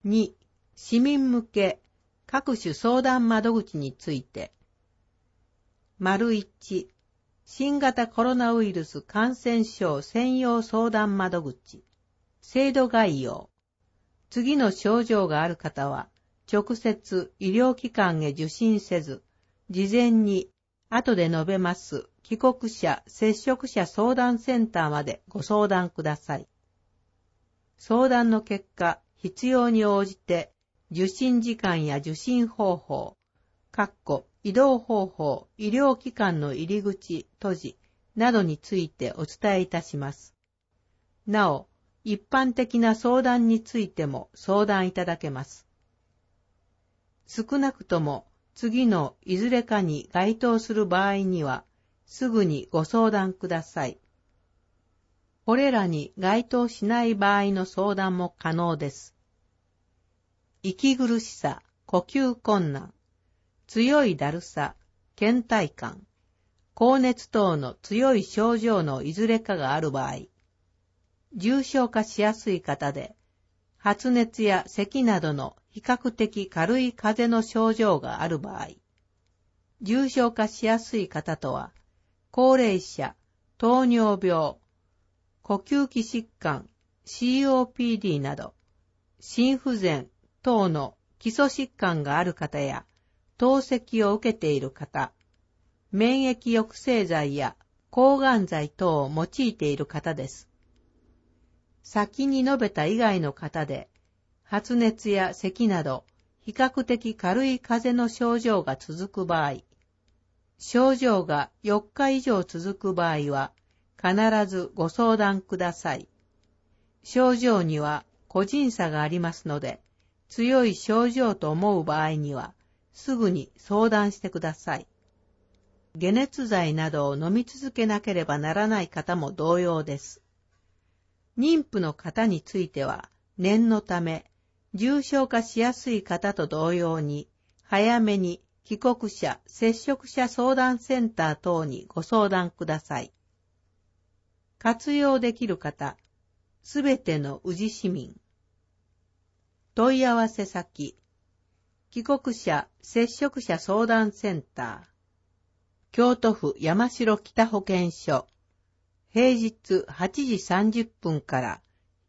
2、市民向け各種相談窓口について。1、新型コロナウイルス感染症専用相談窓口。制度概要。次の症状がある方は、直接医療機関へ受診せず、事前に後で述べます帰国者・接触者相談センターまでご相談ください。相談の結果、必要に応じて受診時間や受診方法、移動方法、医療機関の入り口、閉じなどについてお伝えいたします。なお、一般的な相談についても相談いただけます。少なくとも次のいずれかに該当する場合には、すぐにご相談ください。これらに該当しない場合の相談も可能です。息苦しさ、呼吸困難、強いだるさ、倦怠感、高熱等の強い症状のいずれかがある場合、重症化しやすい方で、発熱や咳などの比較的軽い風邪の症状がある場合、重症化しやすい方とは、高齢者、糖尿病、呼吸器疾患、COPD など、心不全等の基礎疾患がある方や、透析を受けている方、免疫抑制剤や抗がん剤等を用いている方です。先に述べた以外の方で、発熱や咳など、比較的軽い風邪の症状が続く場合、症状が4日以上続く場合は、必ずご相談ください。症状には個人差がありますので、強い症状と思う場合には、すぐに相談してください。解熱剤などを飲み続けなければならない方も同様です。妊婦の方については、念のため、重症化しやすい方と同様に、早めに帰国者・接触者相談センター等にご相談ください。活用できる方、すべての宇治市民。問い合わせ先、帰国者・接触者相談センター、京都府山城北保健所、平日8時30分から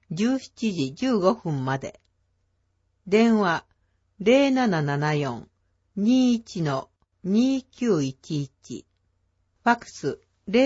17時15分まで。電話 0774-21-2911。ファックス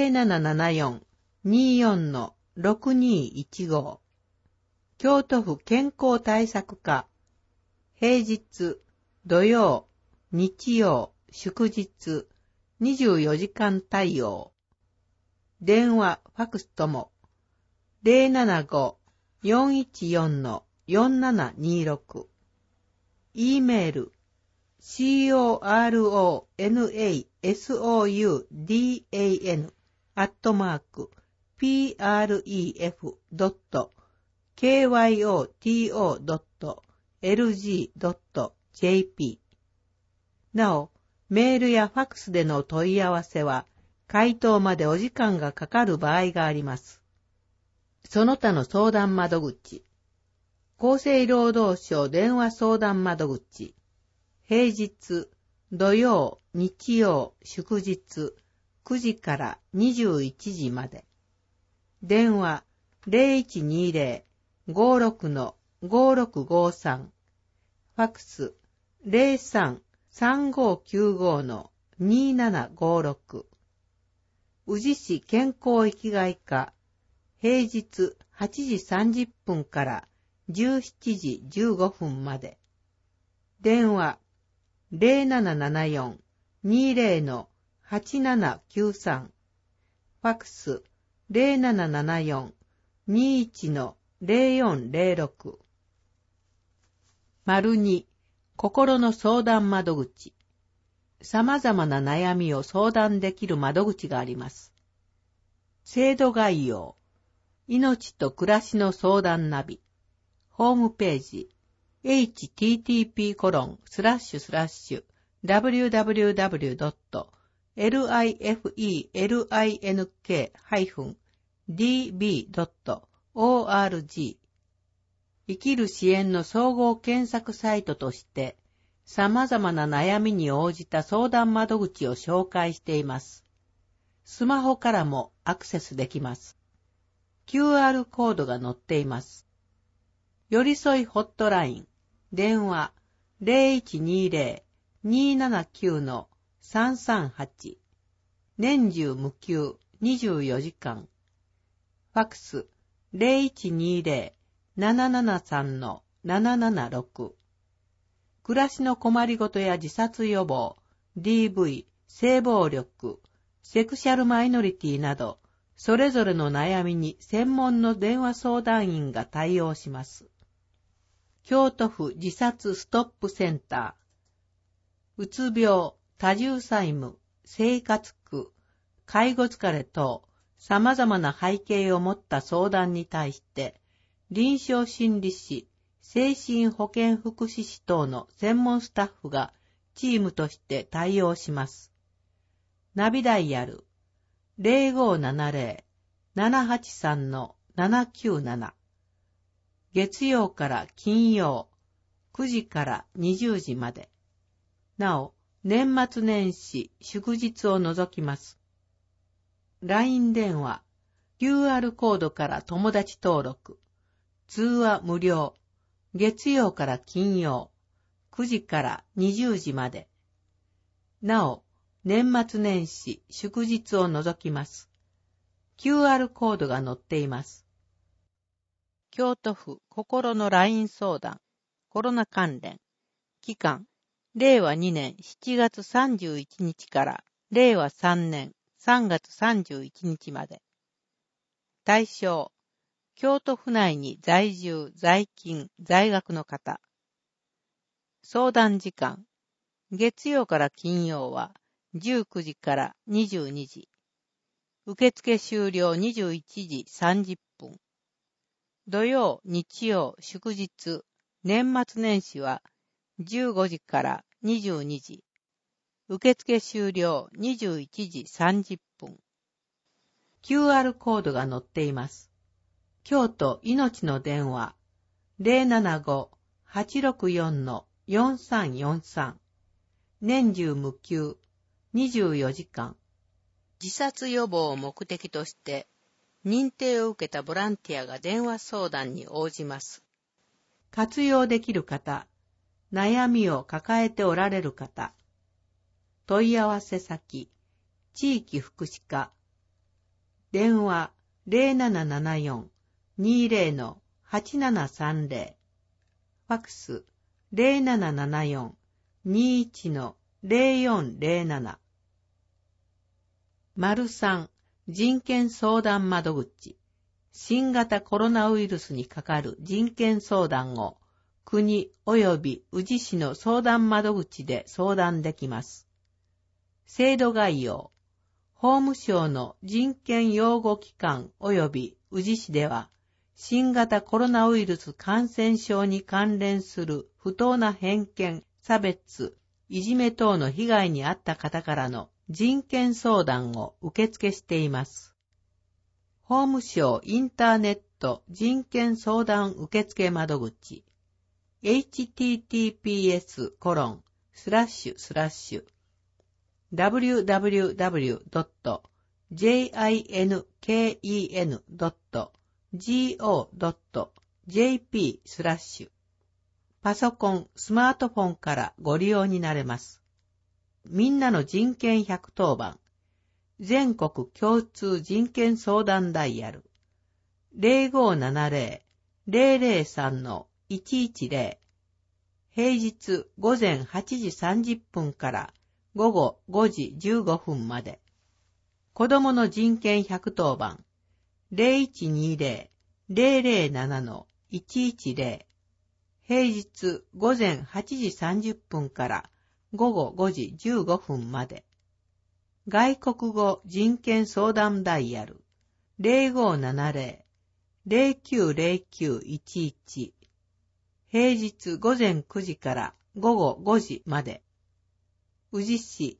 0774-24-6215。京都府健康対策課。平日、土曜、日曜、祝日、24時間対応。電話、ファックスとも、075-414-4726。E メール、coronason@pref.kyoto.lg.jp。なお、メールやファックスでの問い合わせは、回答までお時間がかかる場合があります。その他の相談窓口、厚生労働省電話相談窓口、平日、土曜、日曜、祝日、9時から21時まで。電話、0120-56-5653。ファックス、03-3595-2756。宇治市健康生きがい課、平日8時30分から17時15分まで。電話、0774-20-8793。ファックス、0774-21-0406。2、心の相談窓口。様々な悩みを相談できる窓口があります。制度概要、命と暮らしの相談ナビ、ホームページ、http://www.lifenk-db.org 生きる支援の総合検索サイトとして、様々な悩みに応じた相談窓口を紹介しています。スマホからもアクセスできます。QR コードが載っています。寄り添いホットライン、電話 0120-279-338、年中無休24時間。ファクス 0120-773-776。暮らしの困りごとや自殺予防、DV、性暴力、セクシャルマイノリティなど、それぞれの悩みに専門の電話相談員が対応します。京都府自殺ストップセンター、うつ病、多重債務、生活苦、介護疲れ等、様々な背景を持った相談に対して、臨床心理士、精神保健福祉士等の専門スタッフがチームとして対応します。ナビダイヤル 0570-783-797。月曜から金曜9時から20時まで。なお、年末年始祝日を除きます。LINE 電話、QR コードから友達登録、通話無料、月曜から金曜9時から20時まで。なお、年末年始祝日を除きます。QR コードが載っています。京都府心の LINE 相談、コロナ関連、期間、令和2年7月31日から令和3年3月31日まで。対象、京都府内に在住、在勤、在学の方。相談時間、月曜から金曜は19時から22時。受付終了21時30分。土曜、日曜、祝日、年末年始は15時から22時。受付終了21時30分。QR コードが載っています。京都いのちの電話 075-864-4343。年中無休24時間。自殺予防を目的として認定を受けたボランティアが電話相談に応じます。活用できる方、悩みを抱えておられる方、問い合わせ先、地域福祉課、電話 0774-20-8730、ファクス 0774-21-0407。3人権相談窓口、新型コロナウイルスにかかる人権相談を国及び宇治市の相談窓口で相談できます。制度概要、法務省の人権擁護機関及び宇治市では、新型コロナウイルス感染症に関連する不当な偏見、差別、いじめ等の被害に遭った方からの人権相談を受付しています。法務省インターネット人権相談受付窓口 https://www.jinken.go.jp/ パソコン、スマートフォンからご利用になれます。みんなの人権110番、全国共通人権相談ダイヤル、0570-003-110、平日午前8時30分から午後5時15分まで。子どもの人権110番、0120-007-110、平日午前8時30分から午後5時15分まで。外国語人権相談ダイヤル 0570-090911、平日午前9時から午後5時まで。宇治市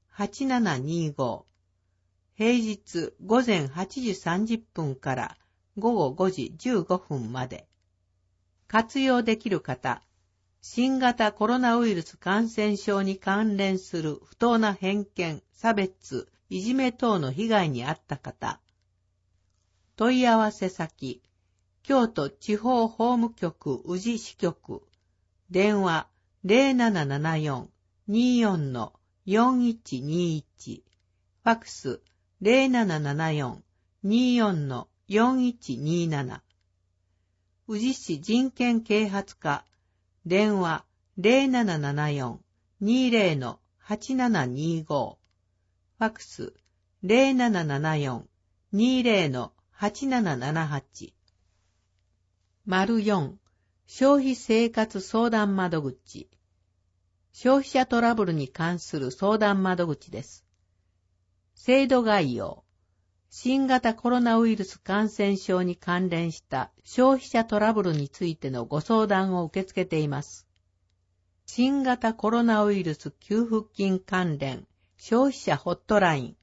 0774-20-8725、平日午前8時30分から午後5時15分まで。活用できる方、新型コロナウイルス感染症に関連する不当な偏見、差別、いじめ等の被害に遭った方。問い合わせ先、京都地方法務局宇治支局、電話0774-24-4121、ファックス0774-24-4127、宇治市人権啓発課、電話0774-20-8725、ファックス0774-20-8778。4、消費生活相談窓口。消費者トラブルに関する相談窓口です。制度概要。新型コロナウイルス感染症に関連した消費者トラブルについてのご相談を受け付けています。新型コロナウイルス給付金関連消費者ホットライン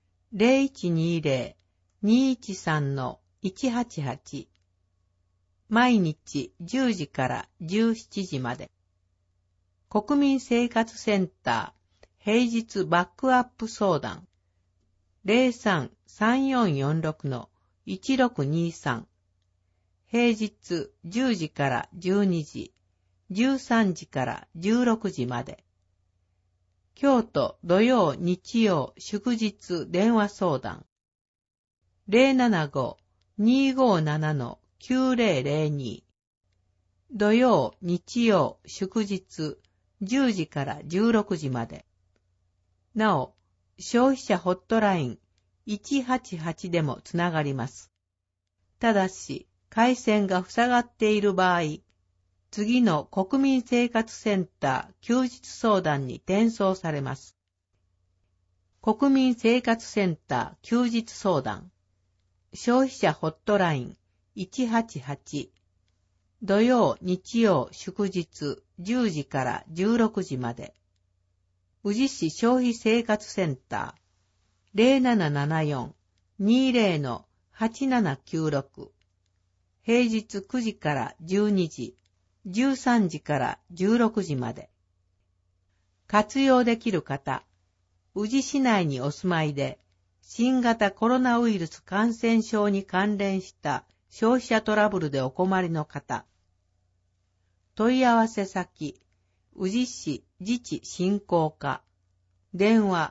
0120-213-188、毎日10時から17時まで。国民生活センター平日バックアップ相談 03-3446-1623、平日10時から12時、13時から16時まで。京都土曜日曜祝日電話相談 075-257-9002、土曜日曜祝日10時から16時まで。なお、消費者ホットライン188でもつながります。ただし、回線が塞がっている場合、次の国民生活センター休日相談に転送されます。国民生活センター休日相談、消費者ホットライン188、土曜日曜祝日10時から16時まで。宇治市消費生活センター 0774-20-8796、平日9時から12時、13時から16時まで。活用できる方、宇治市内にお住まいで、新型コロナウイルス感染症に関連した消費者トラブルでお困りの方。問い合わせ先、宇治市自治振興課、電話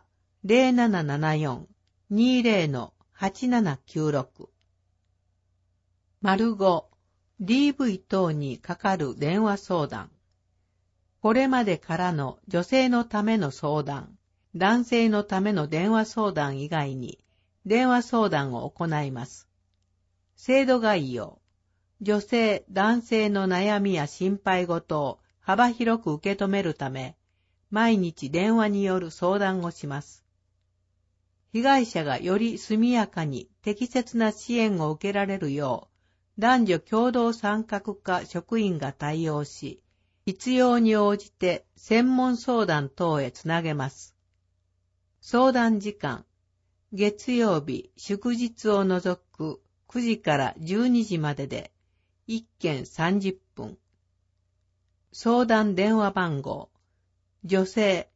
0774-20-8796。5、DV 等にかかる電話相談。これまでからの女性のための相談、男性のための電話相談以外に電話相談を行います。制度概要。女性、男性の悩みや心配事を幅広く受け止めるため、毎日電話による相談をします。被害者がより速やかに適切な支援を受けられるよう、男女共同参画課職員が対応し、必要に応じて専門相談等へつなげます。相談時間、月曜日、祝日を除く9時から12時までで、1件30分。相談電話番号、女性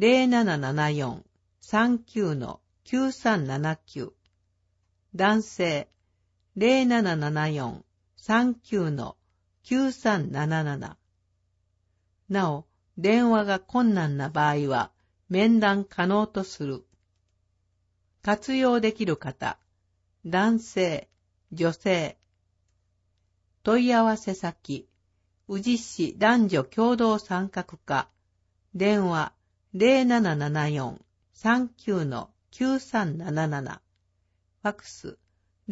0774-39-9379、男性 0774-39-9377。なお、電話が困難な場合は面談可能とする。活用できる方、男性、女性。問い合わせ先、宇治市男女共同参画課、電話0774-39-9377、ファックス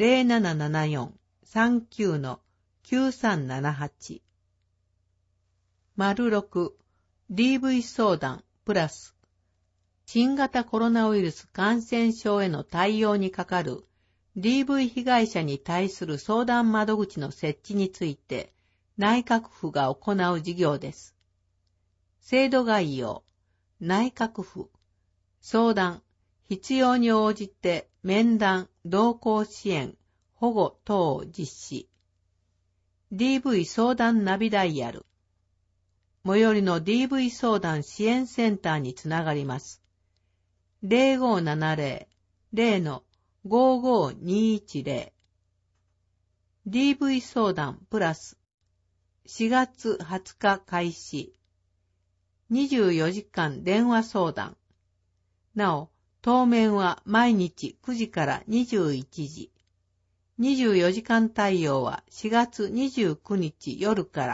0774-39-9378。6、DV 相談プラス、新型コロナウイルス感染症への対応にかかる DV 被害者に対する相談窓口の設置について内閣府が行う事業です。制度概要、内閣府、相談、必要に応じて面談、同行支援、 保護等を実施。DV 相談ナビダイヤル。最寄りの DV 相談支援センターにつながります。0570-0-55210。DV 相談プラス。4月20日開始。24時間電話相談。なお、当面は毎日9時から21時。24時間対応は4月29日夜から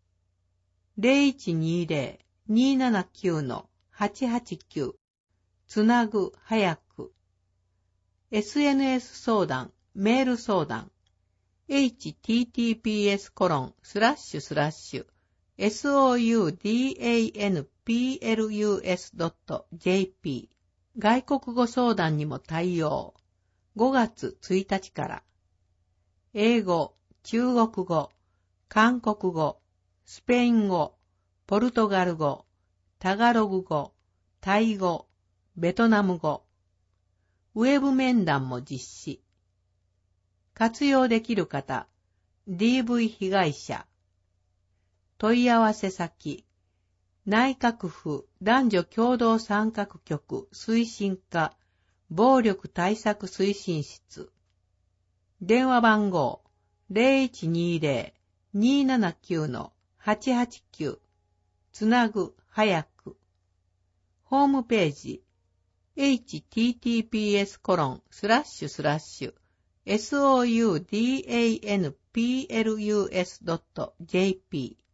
。0120-279-889。つなぐ早く。SNS 相談、メール相談。https://soudanplus.jp 外国語相談にも対応。5月1日から。英語、中国語、韓国語、スペイン語、ポルトガル語、タガログ語、タイ語、ベトナム語。ウェブ面談も実施。活用できる方、DV 被害者。問い合わせ先、内閣府男女共同参画局推進課暴力対策推進室。電話番号 0120-279-889 つなぐ早く。ホームページ https://soudanplus.jp